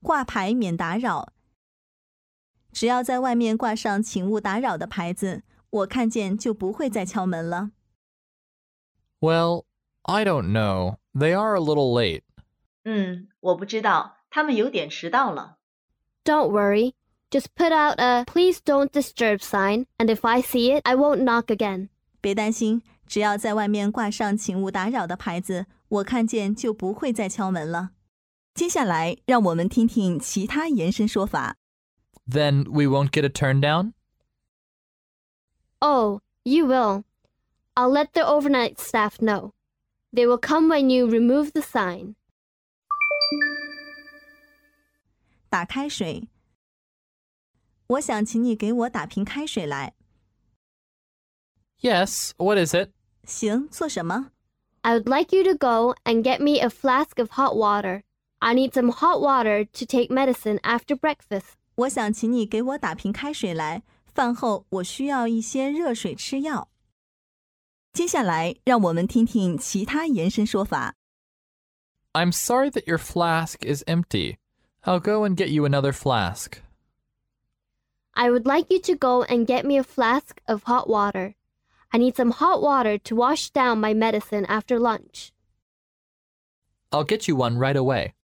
挂牌免打扰。只要在外面挂上请勿打扰的牌子，我看见就不会再敲门了。 Well, I don't know. They are a little late. 我不知道，他们有点迟到了。 Don't worry. Just put out a please don't disturb sign, and if I see it, I won't knock again. 别担心，只要在外面挂上请勿打扰的牌子，我看见就不会再敲门了。接下来，让我们听听其他延伸说法。 Then we won't get a turn down? Oh, you will. I'll let the overnight staff know. They will come when you remove the sign. 打开水。我想请你给我打瓶开水来。 Yes, what is it? 行，做什么？ I would like you to go and get me a flask of hot water. I need some hot water to take medicine after breakfast. 我想请你给我打瓶开水来，饭后我需要一些热水吃药。接下来，让我们听听其他延伸说法。 I'm sorry that your flask is empty. I'll go and get you another flask. I would like you to go and get me a flask of hot water. I need some hot water to wash down my medicine after lunch. I'll get you one right away.